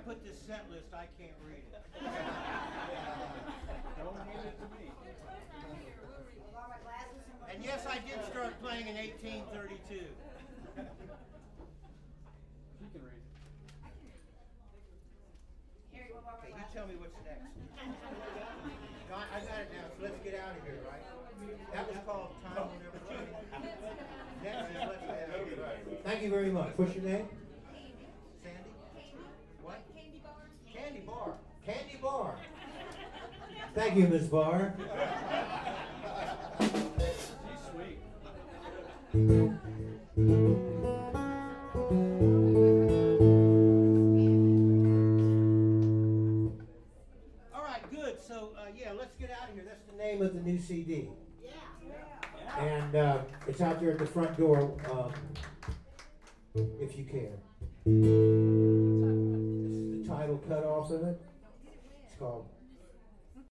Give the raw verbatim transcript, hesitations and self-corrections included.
put this set list, I can't read it. Don't hand it to me. And yes, I did start playing in eighteen thirty-two. She can read. Okay, you tell me what's next. Don, I got it now, so let's get out of here, right? That was called Time Will Never Change. Next is Let's Get Out of Here. Thank you very much. What's your name? Sandy? What? Candy bar. Candy Bar. Candy Bar. Thank you, Miz Barr. She's sweet. All right, good. So, uh, yeah, let's get out of here. That's the name of the new C D. Yeah. And uh, it's out there at the front door, um, if you care. This is the title cut off of it. It's called